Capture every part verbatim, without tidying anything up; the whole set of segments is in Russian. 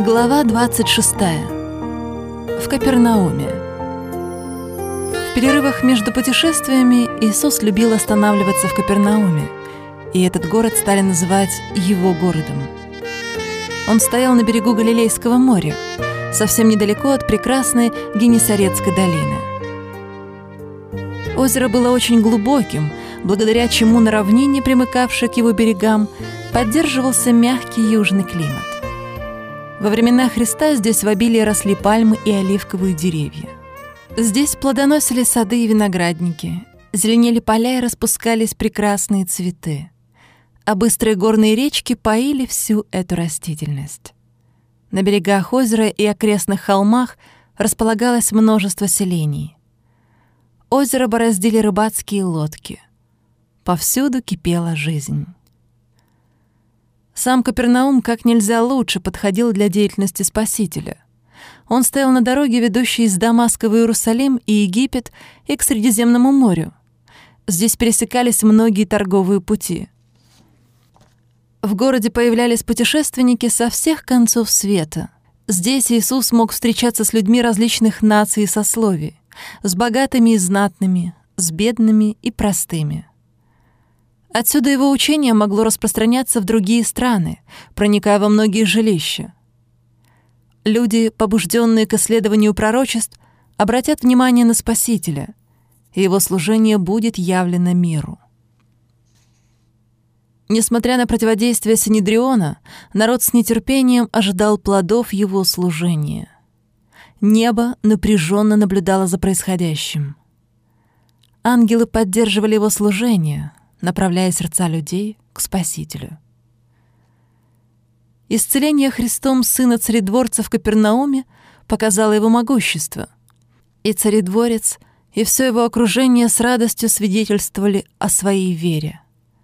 Глава двадцать шестая. В Капернауме. В перерывах между путешествиями Иисус любил останавливаться в Капернауме, и этот город стали называть Его городом. Он стоял на берегу Галилейского моря, совсем недалеко от прекрасной Генесаретской долины. Озеро было очень глубоким, благодаря чему на равнине, примыкавшей к его берегам, поддерживался мягкий южный климат. Во времена Христа здесь в обилии росли пальмы и оливковые деревья. Здесь плодоносили сады и виноградники, зеленели поля и распускались прекрасные цветы, а быстрые горные речки поили всю эту растительность. На берегах озера и окрестных холмах располагалось множество селений. Озеро бороздили рыбацкие лодки. Повсюду кипела жизнь. Сам Капернаум как нельзя лучше подходил для деятельности Спасителя. Он стоял на дороге, ведущей из Дамаска в Иерусалим и Египет и к Средиземному морю. Здесь пересекались многие торговые пути. В городе появлялись путешественники со всех концов света. Здесь Иисус мог встречаться с людьми различных наций и сословий, с богатыми и знатными, с бедными и простыми. Отсюда его учение могло распространяться в другие страны, проникая во многие жилища. Люди, побужденные к исследованию пророчеств, обратят внимание на Спасителя, и его служение будет явлено миру. Несмотря на противодействие Синедриона, народ с нетерпением ожидал плодов его служения. Небо напряженно наблюдало за происходящим. Ангелы поддерживали его служение, направляя сердца людей к Спасителю. Исцеление Христом сына царедворца в Капернауме показало его могущество, и царедворец, и все его окружение с радостью свидетельствовали о своей вере.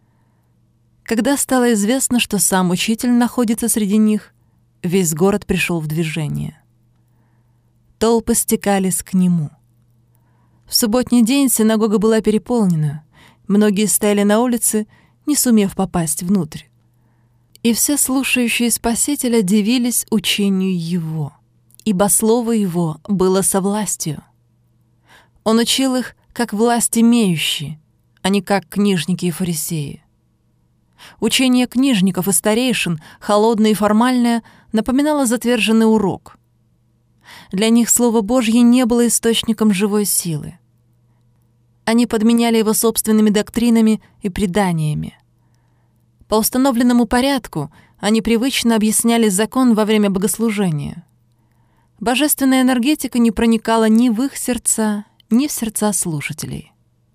Когда стало известно, что сам учитель находится среди них, весь город пришел в движение. Толпы стекались к нему. В субботний день синагога была переполнена, многие стояли на улице, не сумев попасть внутрь. И все слушающие Спасителя дивились учению Его, ибо слово Его было со властью. Он учил их, как власть имеющие, а не как книжники и фарисеи. Учение книжников и старейшин, холодное и формальное, напоминало затверженный урок. Для них Слово Божье не было источником живой силы. Они подменяли его собственными доктринами и преданиями. По установленному порядку они привычно объясняли закон во время богослужения. Божественная энергетика не проникала ни в их сердца, ни в сердца слушателей.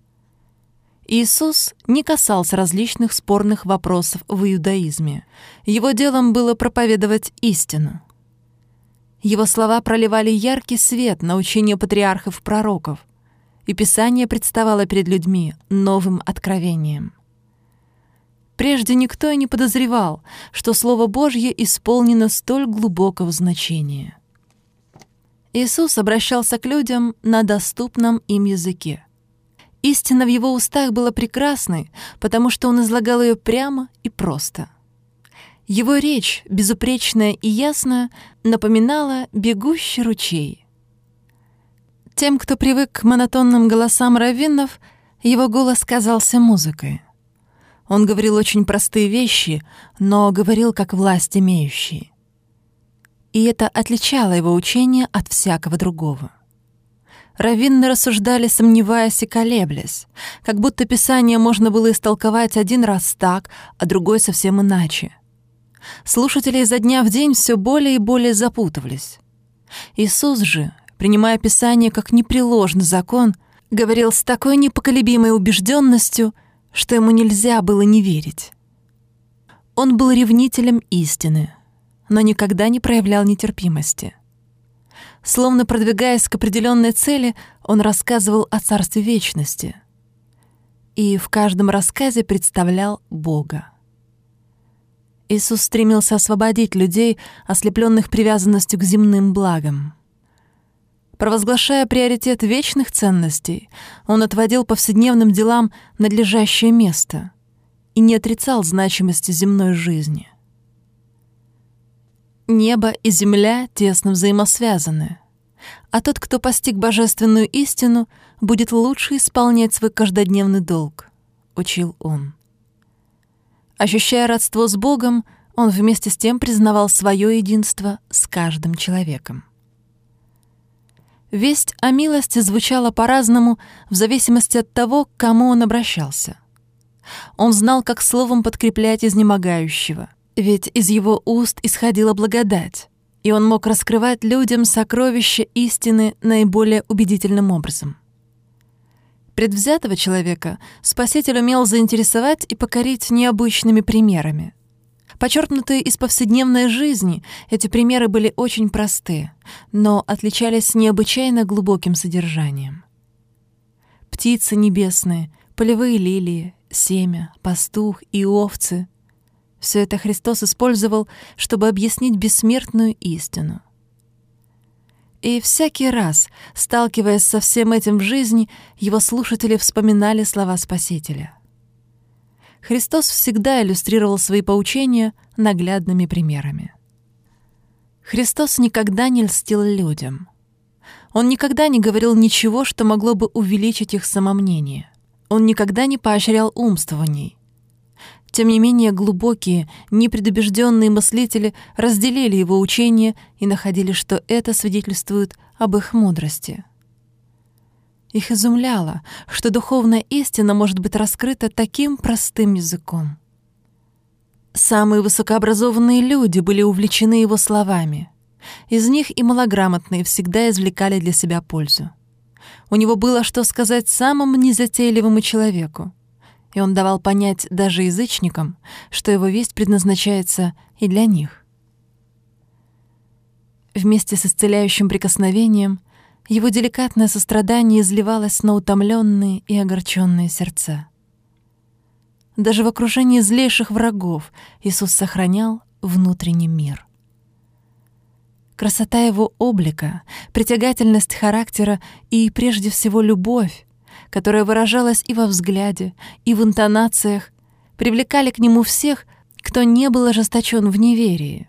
Иисус не касался различных спорных вопросов в иудаизме. Его делом было проповедовать истину. Его слова проливали яркий свет на учение патриархов-пророков, и Писание представало перед людьми новым откровением. Прежде никто и не подозревал, что Слово Божье исполнено столь глубокого значения. Иисус обращался к людям на доступном им языке. Истина в его устах была прекрасной, потому что он излагал ее прямо и просто. Его речь, безупречная и ясная, напоминала бегущий ручей. Тем, кто привык к монотонным голосам раввинов, его голос казался музыкой. Он говорил очень простые вещи, но говорил как власть имеющий. И это отличало его учение от всякого другого. Раввины рассуждали, сомневаясь и колеблясь, как будто Писание можно было истолковать один раз так, а другой совсем иначе. Слушатели изо дня в день все более и более запутывались. Иисус же, принимая Писание как непреложный закон, говорил с такой непоколебимой убежденностью, что ему нельзя было не верить. Он был ревнителем истины, но никогда не проявлял нетерпимости. Словно продвигаясь к определенной цели, он рассказывал о Царстве Вечности. И в каждом рассказе представлял Бога. Иисус стремился освободить людей, ослепленных привязанностью к земным благам. Провозглашая приоритет вечных ценностей, он отводил повседневным делам надлежащее место и не отрицал значимости земной жизни. Небо и земля тесно взаимосвязаны, а тот, кто постиг божественную истину, будет лучше исполнять свой каждодневный долг, — учил он. Ощущая родство с Богом, он вместе с тем признавал свое единство с каждым человеком. Весть о милости звучала по-разному в зависимости от того, к кому он обращался. Он знал, как словом подкреплять изнемогающего, ведь из его уст исходила благодать, и он мог раскрывать людям сокровища истины наиболее убедительным образом. Предвзятого человека Спаситель умел заинтересовать и покорить необычными примерами. Почерпнутые из повседневной жизни, эти примеры были очень просты, но отличались необычайно глубоким содержанием. Птицы небесные, полевые лилии, семя, пастух и овцы — все это Христос использовал, чтобы объяснить бессмертную истину. И всякий раз, сталкиваясь со всем этим в жизни, его слушатели вспоминали слова Спасителя. Христос всегда иллюстрировал свои поучения наглядными примерами. Христос никогда не льстил людям. Он никогда не говорил ничего, что могло бы увеличить их самомнение. Он никогда не поощрял умствований. Тем не менее, глубокие, непредубежденные мыслители разделили его учение и находили, что это свидетельствует об их мудрости. Их изумляло, что духовная истина может быть раскрыта таким простым языком. Самые высокообразованные люди были увлечены его словами. Из них и малограмотные всегда извлекали для себя пользу. У него было что сказать самому незатейливому человеку, и он давал понять даже язычникам, что его весть предназначается и для них. Вместе с исцеляющим прикосновением его деликатное сострадание изливалось на утомленные и огорченные сердца. Даже в окружении злейших врагов Иисус сохранял внутренний мир. Красота его облика, притягательность характера и, прежде всего, любовь, которая выражалась и во взгляде, и в интонациях, привлекали к нему всех, кто не был ожесточен в неверии.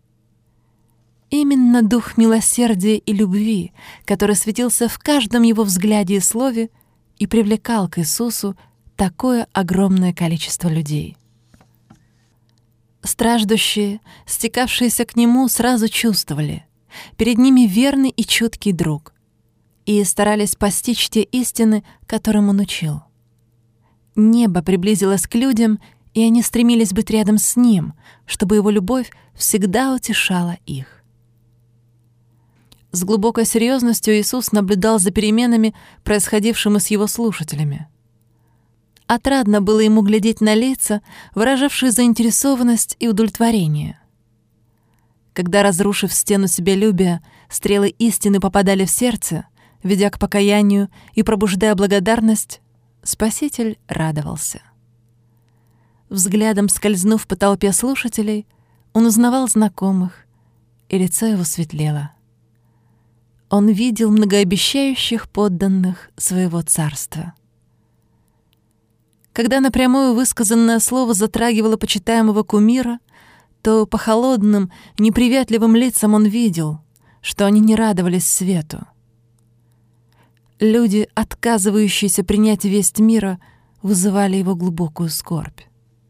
Именно дух милосердия и любви, который светился в каждом его взгляде и слове, и привлекал к Иисусу такое огромное количество людей. Страждущие, стекавшиеся к нему, сразу чувствовали: перед ними верный и чуткий друг, и старались постичь те истины, которым он учил. Небо приблизилось к людям, и они стремились быть рядом с ним, чтобы его любовь всегда утешала их. С глубокой серьезностью Иисус наблюдал за переменами, происходившими с его слушателями. Отрадно было ему глядеть на лица, выражавшие заинтересованность и удовлетворение. Когда, разрушив стену себялюбия, стрелы истины попадали в сердце, ведя к покаянию и пробуждая благодарность, Спаситель радовался. Взглядом скользнув по толпе слушателей, он узнавал знакомых, и лицо его светлело. Он видел многообещающих подданных своего царства. Когда напрямую высказанное слово затрагивало почитаемого кумира, то по холодным, неприветливым лицам он видел, что они не радовались свету. Люди, отказывающиеся принять весть мира, вызывали его глубокую скорбь.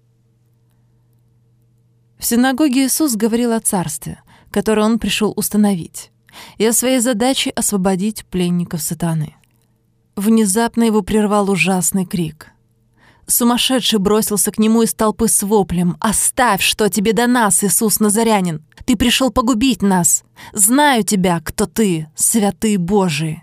В синагоге Иисус говорил о царстве, которое он пришел установить, и о своей задаче освободить пленников сатаны. Внезапно его прервал ужасный крик. Сумасшедший бросился к нему из толпы с воплем: «Оставь, что тебе до нас, Иисус Назарянин! Ты пришел погубить нас! Знаю тебя, кто ты, святые Божии!»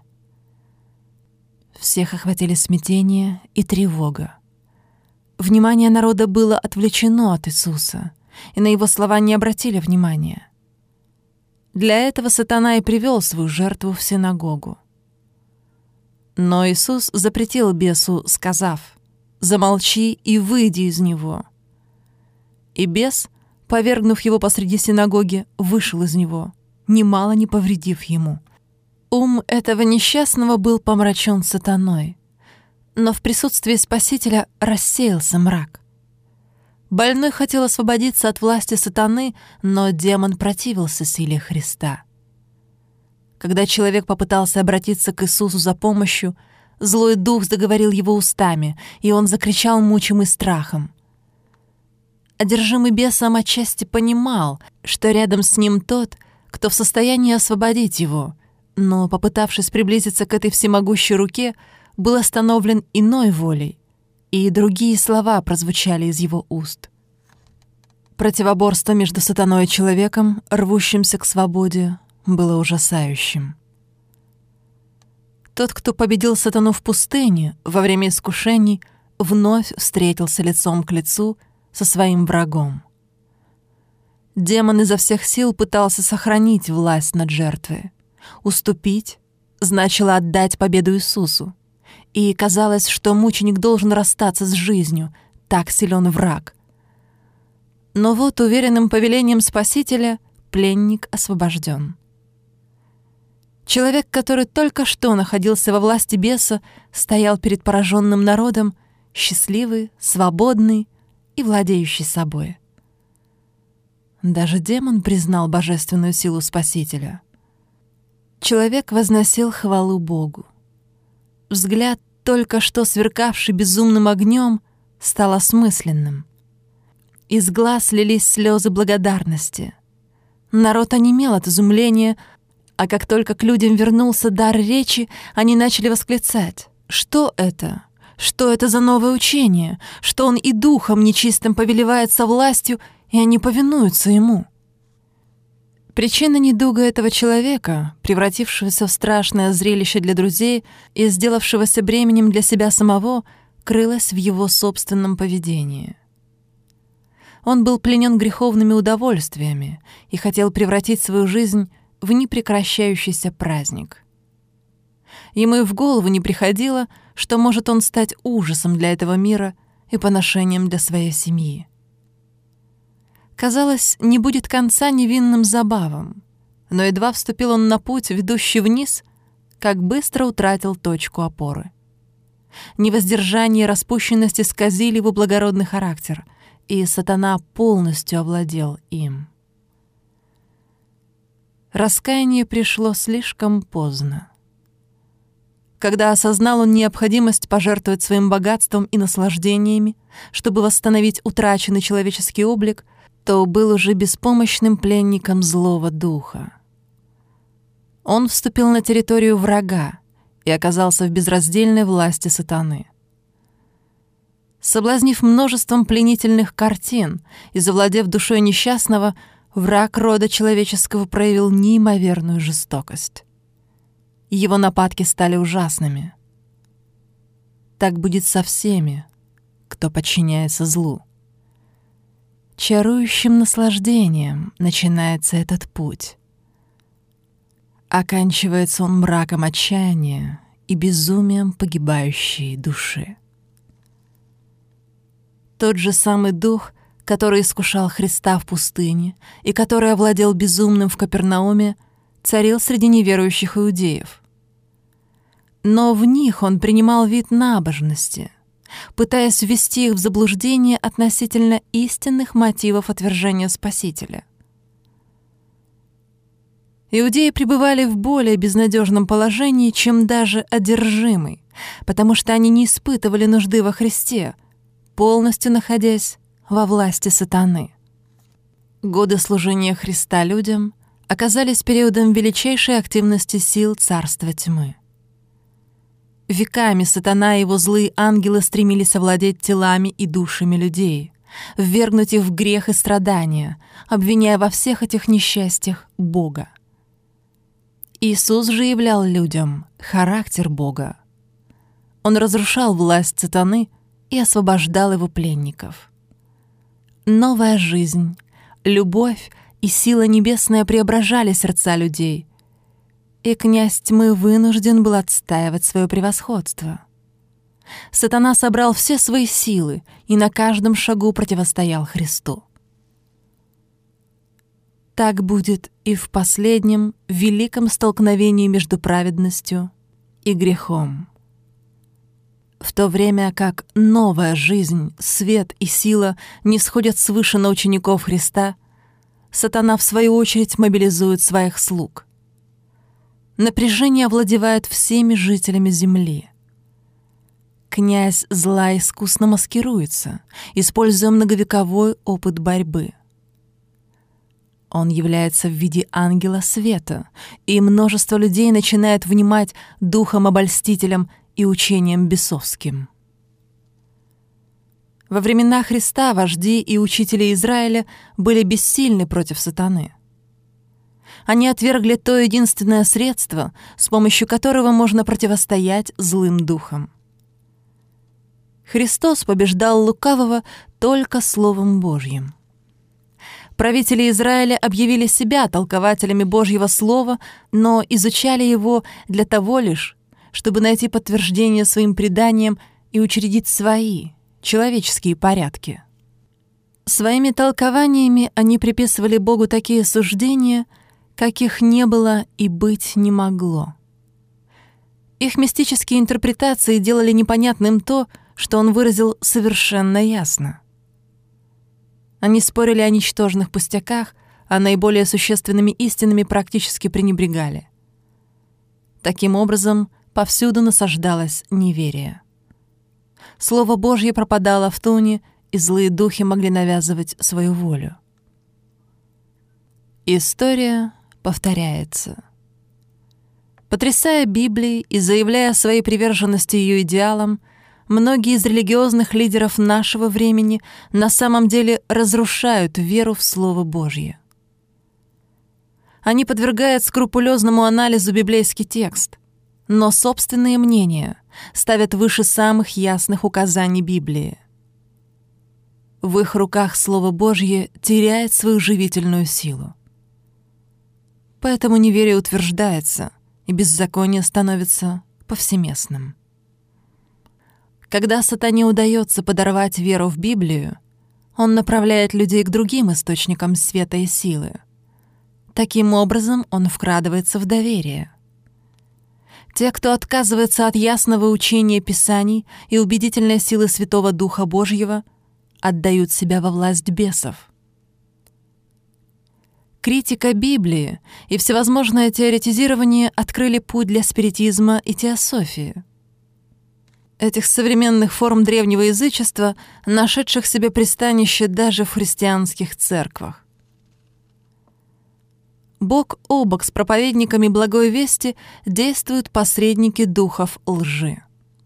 Всех охватили смятение и тревога. Внимание народа было отвлечено от Иисуса, и на его слова не обратили внимания. Для этого сатана и привел свою жертву в синагогу. Но Иисус запретил бесу, сказав: «Замолчи и выйди из него». И бес, повергнув его посреди синагоги, вышел из него, немало не повредив ему. Ум этого несчастного был помрачен сатаной, но в присутствии Спасителя рассеялся мрак. Больной хотел освободиться от власти сатаны, но демон противился силе Христа. Когда человек попытался обратиться к Иисусу за помощью, злой дух заговорил его устами, и он закричал, мучимый страхом. Одержимый бесом отчасти понимал, что рядом с ним тот, кто в состоянии освободить его, но, попытавшись приблизиться к этой всемогущей руке, был остановлен иной волей, и другие слова прозвучали из его уст. Противоборство между сатаной и человеком, рвущимся к свободе, было ужасающим. Тот, кто победил сатану в пустыне во время искушений, вновь встретился лицом к лицу со своим врагом. Демон изо всех сил пытался сохранить власть над жертвой. Уступить значило отдать победу Иисусу. И казалось, что мученик должен расстаться с жизнью, так силен враг. Но вот уверенным повелением Спасителя пленник освобожден. Человек, который только что находился во власти беса, стоял перед пораженным народом, счастливый, свободный и владеющий собой. Даже демон признал божественную силу Спасителя. Человек возносил хвалу Богу. Взгляд, только что сверкавший безумным огнем, стал осмысленным. Из глаз лились слезы благодарности. Народ онемел от изумления, а как только к людям вернулся дар речи, они начали восклицать: «Что это? Что это за новое учение? Что он и духом нечистым повелевает со властью, и они повинуются ему?» Причина недуга этого человека, превратившегося в страшное зрелище для друзей и сделавшегося бременем для себя самого, крылась в его собственном поведении. Он был пленен греховными удовольствиями и хотел превратить свою жизнь в непрекращающийся праздник. Ему и в голову не приходило, что может он стать ужасом для этого мира и поношением для своей семьи. Казалось, не будет конца невинным забавам, но едва вступил он на путь, ведущий вниз, как быстро утратил точку опоры. Невоздержание и распущенность исказили его благородный характер, и сатана полностью овладел им. Раскаяние пришло слишком поздно. Когда осознал он необходимость пожертвовать своим богатством и наслаждениями, чтобы восстановить утраченный человеческий облик, то был уже беспомощным пленником злого духа. Он вступил на территорию врага и оказался в безраздельной власти сатаны. Соблазнив множеством пленительных картин и завладев душой несчастного, враг рода человеческого проявил неимоверную жестокость. Его нападки стали ужасными. Так будет со всеми, кто подчиняется злу. Чарующим наслаждением начинается этот путь. Оканчивается он мраком отчаяния и безумием погибающей души. Тот же самый дух, который искушал Христа в пустыне и который овладел безумным в Капернауме, царил среди неверующих иудеев. Но в них он принимал вид набожности, пытаясь ввести их в заблуждение относительно истинных мотивов отвержения Спасителя. Иудеи пребывали в более безнадежном положении, чем даже одержимый, потому что они не испытывали нужды во Христе, полностью находясь во власти сатаны. Годы служения Христа людям оказались периодом величайшей активности сил царства тьмы. Веками сатана и его злые ангелы стремились овладеть телами и душами людей, ввергнуть их в грех и страдания, обвиняя во всех этих несчастьях Бога. Иисус же являл людям характер Бога. Он разрушал власть сатаны и освобождал его пленников. Новая жизнь, любовь и сила небесная преображали сердца людей, и князь тьмы вынужден был отстаивать свое превосходство. Сатана собрал все свои силы и на каждом шагу противостоял Христу. Так будет и в последнем великом столкновении между праведностью и грехом. В то время как новая жизнь, свет и сила не сходят свыше на учеников Христа, сатана, в свою очередь, мобилизует своих слуг. Напряжение овладевает всеми жителями земли. Князь зла искусно маскируется, используя многовековой опыт борьбы. Он является в виде ангела света, и множество людей начинает внимать духом-обольстителям и учением бесовским. Во времена Христа вожди и учители Израиля были бессильны против сатаны. Они отвергли то единственное средство, с помощью которого можно противостоять злым духам. Христос побеждал лукавого только Словом Божьим. Правители Израиля объявили себя толкователями Божьего Слова, но изучали его для того лишь, чтобы найти подтверждение своим преданиям и учредить свои, человеческие порядки. Своими толкованиями они приписывали Богу такие суждения, каких не было и быть не могло. Их мистические интерпретации делали непонятным то, что он выразил совершенно ясно. Они спорили о ничтожных пустяках, а наиболее существенными истинами практически пренебрегали. Таким образом, повсюду насаждалось неверие. Слово Божье пропадало в туне, и злые духи могли навязывать свою волю. История повторяется. Потрясая Библией и заявляя о своей приверженности ее идеалам, многие из религиозных лидеров нашего времени на самом деле разрушают веру в Слово Божье. Они подвергают скрупулезному анализу библейский текст, но собственные мнения ставят выше самых ясных указаний Библии. В их руках Слово Божье теряет свою живительную силу. Поэтому неверие утверждается, и беззаконие становится повсеместным. Когда сатане удается подорвать веру в Библию, он направляет людей к другим источникам света и силы. Таким образом, он вкрадывается в доверие. Те, кто отказывается от ясного учения Писаний и убедительной силы Святого Духа Божьего, отдают себя во власть бесов. Критика Библии и всевозможное теоретизирование открыли путь для спиритизма и теософии. Этих современных форм древнего язычества, нашедших себе пристанище даже в христианских церквах. Бок о бок с проповедниками благой вести действуют посредники духов лжи.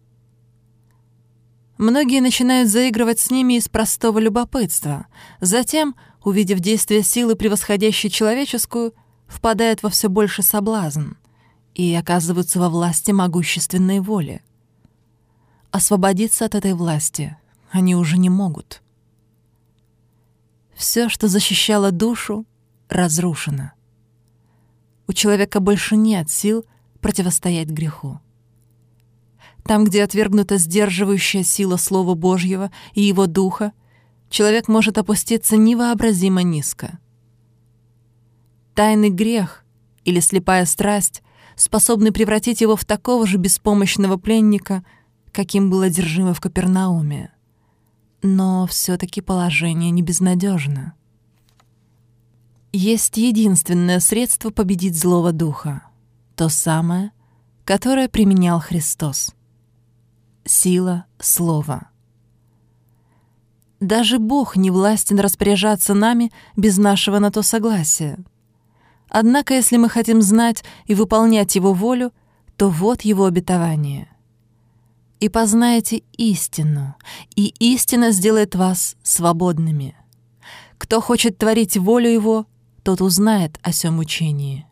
Многие начинают заигрывать с ними из простого любопытства, затем, увидев действие силы, превосходящей человеческую, впадают во все больше соблазн и оказываются во власти могущественной воли. Освободиться от этой власти они уже не могут. Все, что защищало душу, разрушено. У человека больше нет сил противостоять греху. Там, где отвергнута сдерживающая сила Слова Божьего и Его Духа, человек может опуститься невообразимо низко. Тайный грех или слепая страсть способны превратить его в такого же беспомощного пленника, каким был одержимо в Капернауме. Но все-таки положение не безнадежно. Есть единственное средство победить злого духа, то самое, которое применял Христос. Сила слова. Даже Бог не властен распоряжаться нами без нашего на то согласия. Однако, если мы хотим знать и выполнять Его волю, то вот Его обетование. «И познаете истину, и истина сделает вас свободными. Кто хочет творить волю Его, тот узнает о сем учении».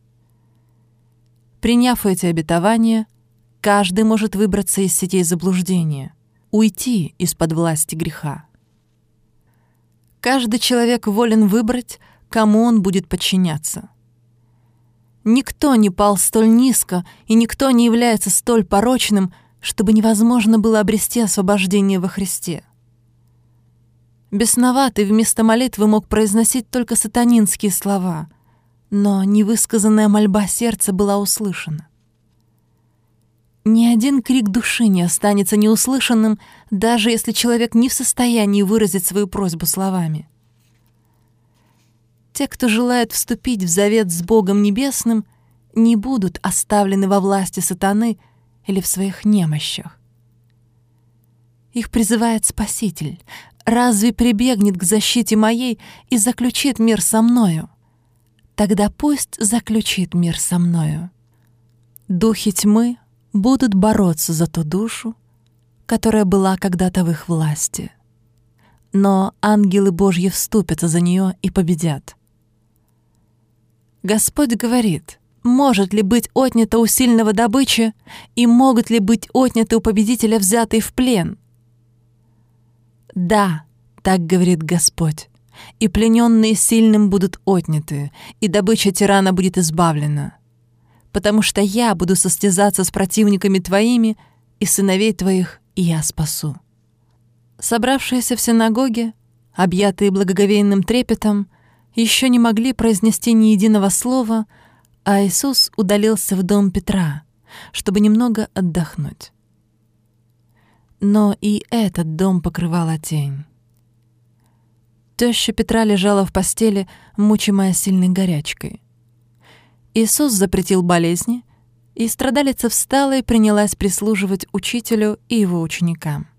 Приняв эти обетования, каждый может выбраться из сетей заблуждения, уйти из-под власти греха. Каждый человек волен выбрать, кому он будет подчиняться. Никто не пал столь низко, и никто не является столь порочным, чтобы невозможно было обрести освобождение во Христе. Бесноватый вместо молитвы мог произносить только сатанинские слова, но невысказанная мольба сердца была услышана. Ни один крик души не останется неуслышанным, даже если человек не в состоянии выразить свою просьбу словами. Те, кто желает вступить в завет с Богом Небесным, не будут оставлены во власти сатаны или в своих немощах. Их призывает Спаситель. Разве прибегнет к защите моей и заключит мир со мною? Тогда пусть заключит мир со мною. Духи тьмы будут бороться за ту душу, которая была когда-то в их власти. Но ангелы Божьи вступятся за нее и победят. Господь говорит: может ли быть отнята у сильного добыча, и могут ли быть отняты у победителя, взятые в плен? Да, так говорит Господь, и плененные сильным будут отняты, и добыча тирана будет избавлена. Потому что я буду состязаться с противниками твоими, и сыновей твоих я спасу». Собравшиеся в синагоге, объятые благоговейным трепетом, еще не могли произнести ни единого слова, а Иисус удалился в дом Петра, чтобы немного отдохнуть. Но и этот дом покрывала тень. Теща Петра лежала в постели, мучимая сильной горячкой. Иисус запретил болезни, и страдалица встала и принялась прислуживать учителю и его ученикам.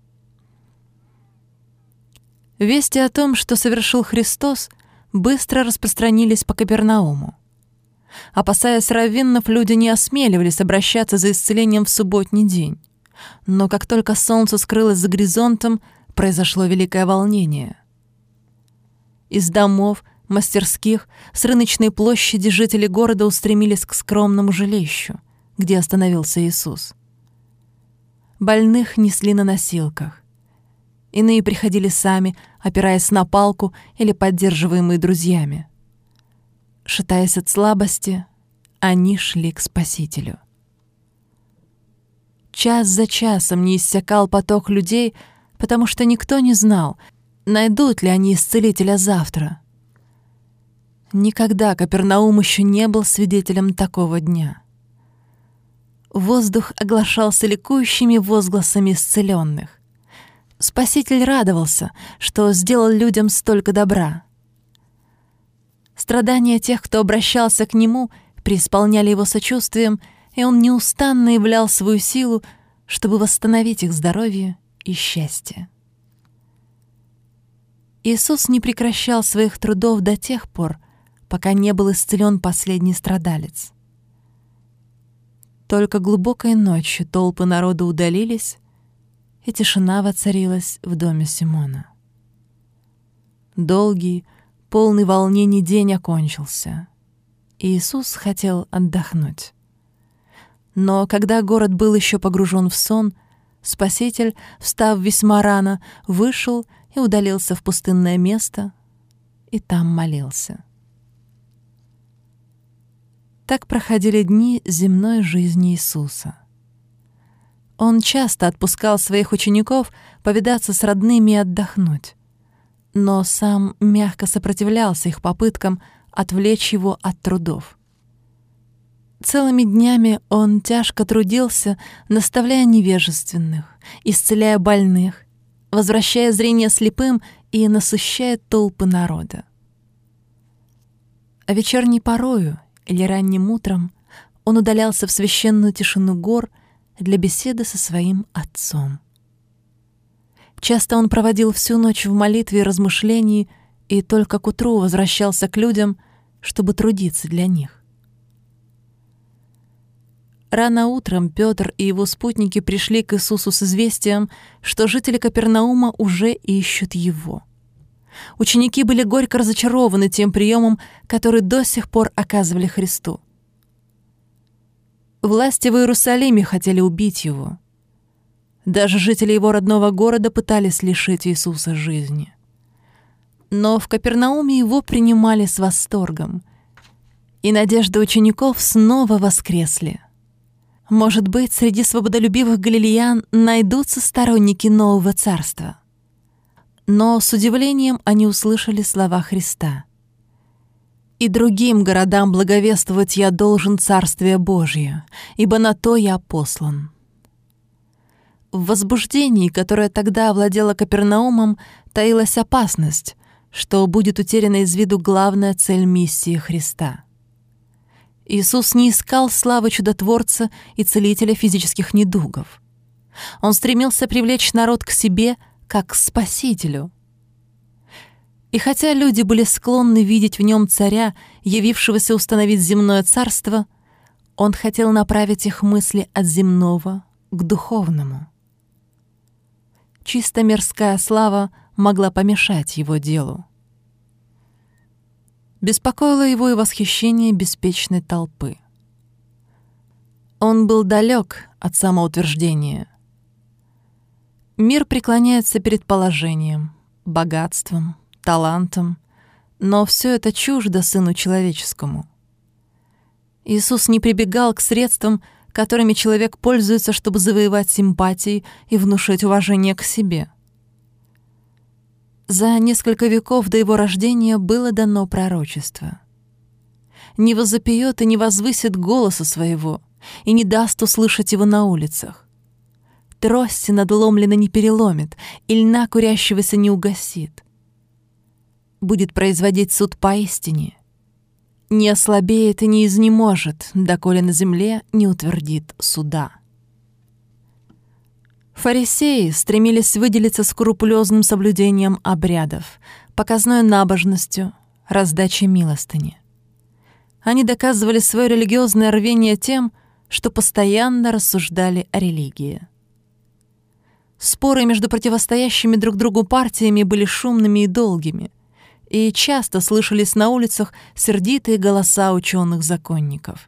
Вести о том, что совершил Христос, быстро распространились по Капернауму. Опасаясь раввинов, люди не осмеливались обращаться за исцелением в субботний день. Но как только солнце скрылось за горизонтом, произошло великое волнение. Из домов, мастерских, с рыночной площади жители города устремились к скромному жилищу, где остановился Иисус. Больных несли на носилках. Иные приходили сами, опираясь на палку или поддерживаемые друзьями. Шатаясь от слабости, они шли к Спасителю. Час за часом не иссякал поток людей, потому что никто не знал, найдут ли они исцелителя завтра. Никогда Капернаум еще не был свидетелем такого дня. Воздух оглашался ликующими возгласами исцеленных. Спаситель радовался, что сделал людям столько добра. Страдания тех, кто обращался к нему, преисполняли его сочувствием, и он неустанно являл свою силу, чтобы восстановить их здоровье и счастье. Иисус не прекращал своих трудов до тех пор, пока не был исцелен последний страдалец. Только глубокой ночью толпы народа удалились, и тишина воцарилась в доме Симона. Долгий, полный волнений день окончился, и Иисус хотел отдохнуть. Но когда город был еще погружен в сон, Спаситель, встав весьма рано, вышел и удалился в пустынное место, и там молился. Так проходили дни земной жизни Иисуса. Он часто отпускал своих учеников повидаться с родными и отдохнуть, но сам мягко сопротивлялся их попыткам отвлечь его от трудов. Целыми днями он тяжко трудился, наставляя невежественных, исцеляя больных, возвращая зрение слепым и насыщая толпы народа. А вечерней порою или ранним утром он удалялся в священную тишину гор для беседы со своим Отцом. Часто он проводил всю ночь в молитве и размышлении и только к утру возвращался к людям, чтобы трудиться для них. Рано утром Петр и его спутники пришли к Иисусу с известием, что жители Капернаума уже ищут его. Ученики были горько разочарованы тем приемом, который до сих пор оказывали Христу. Власти в Иерусалиме хотели убить его. Даже жители его родного города пытались лишить Иисуса жизни. Но в Капернауме его принимали с восторгом, и надежды учеников снова воскресли. Может быть, среди свободолюбивых галилеян найдутся сторонники нового царства. Но с удивлением они услышали слова Христа: «И другим городам благовествовать я должен Царствие Божие, ибо на то я послан». В возбуждении, которое тогда овладело Капернаумом, таилась опасность, что будет утеряна из виду главная цель миссии Христа. Иисус не искал славы чудотворца и целителя физических недугов. Он стремился привлечь народ к себе как к Спасителю. И хотя люди были склонны видеть в нем царя, явившегося установить земное царство, он хотел направить их мысли от земного к духовному. Чисто мирская слава могла помешать его делу. Беспокоило его и восхищение беспечной толпы. Он был далек от самоутверждения. Мир преклоняется перед положением, богатством, талантом, но все это чуждо Сыну Человеческому. Иисус не прибегал к средствам, которыми человек пользуется, чтобы завоевать симпатии и внушить уважение к себе. За несколько веков до его рождения было дано пророчество. Не возопьет и не возвысит голоса своего, и не даст услышать его на улицах. Трости надломленно не переломит, и льна курящегося не угасит. Будет производить суд поистине. Не ослабеет и не изнеможет, доколе на земле не утвердит суда. Фарисеи стремились выделиться скрупулезным соблюдением обрядов, показной набожностью, раздачей милостыни. Они доказывали свое религиозное рвение тем, что постоянно рассуждали о религии. Споры между противостоящими друг другу партиями были шумными и долгими, и часто слышались на улицах сердитые голоса ученых-законников.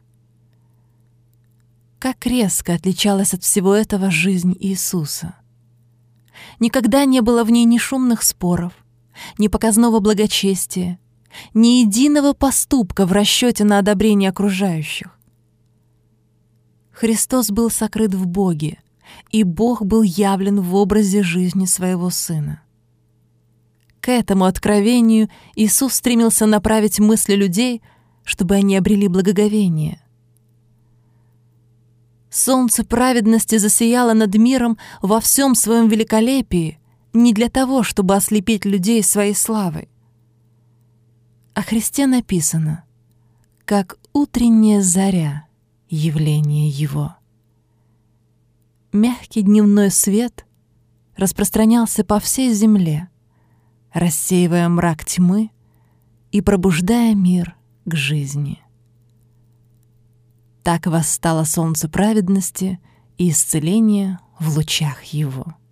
Как резко отличалась от всего этого жизнь Иисуса. Никогда не было в ней ни шумных споров, ни показного благочестия, ни единого поступка в расчете на одобрение окружающих. Христос был сокрыт в Боге, и Бог был явлен в образе жизни своего Сына. К этому откровению Иисус стремился направить мысли людей, чтобы они обрели благоговение. Солнце праведности засияло над миром во всем своем великолепии не для того, чтобы ослепить людей своей славой. О Христе написано, как утренняя заря явление Его. Мягкий дневной свет распространялся по всей земле, рассеивая мрак тьмы и пробуждая мир к жизни. Так восстало солнце праведности и исцеления в лучах его.